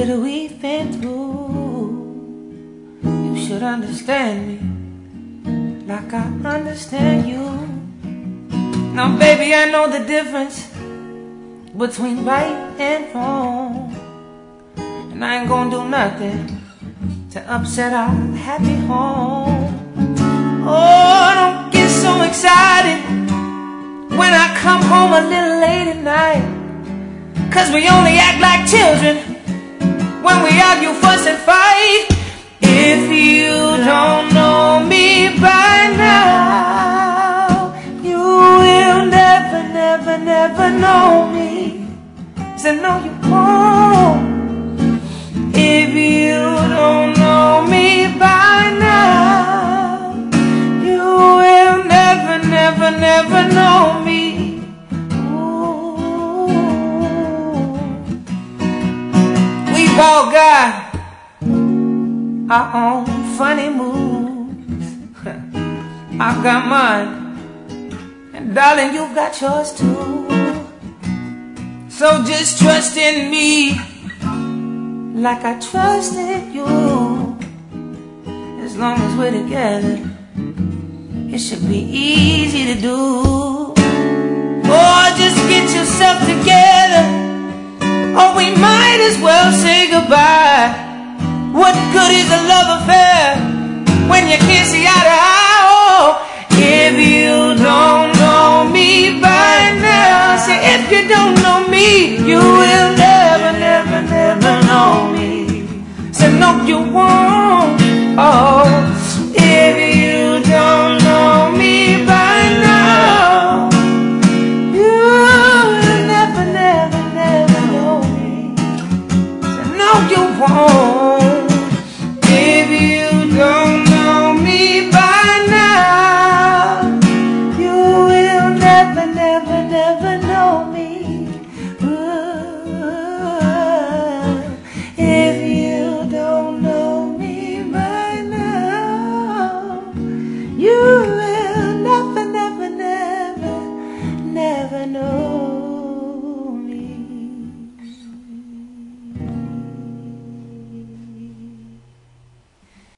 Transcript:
that we've been through. You should understand me like I understand you. Now baby, I know the difference between right and wrong, and I ain't gonna do nothing to upset our happy home. Oh, don't get so excited when I come home a little late at night, 'cause we only act like children when we argue, fuss and fight. If you don't know me by now, you will never, never, never know me. So no, you won't. If you don't know me by now, you will never, never, never know me. Ooh. We've all got our own funny moves. I've got mine, and darling, you've got yours too. So just trust in me like I trusted you. As long as we're together, it should be easy to do. Oh, just get yourself together, or we might as well say goodbye. What good is a love affair when you can't see eye to eye? Oh, if you don't know me by now, say if you don't know me, you will never, never, never know me. Say no, you won't. Oh, if you don't know me by now, you will never, never, never know me. Say no, you won't.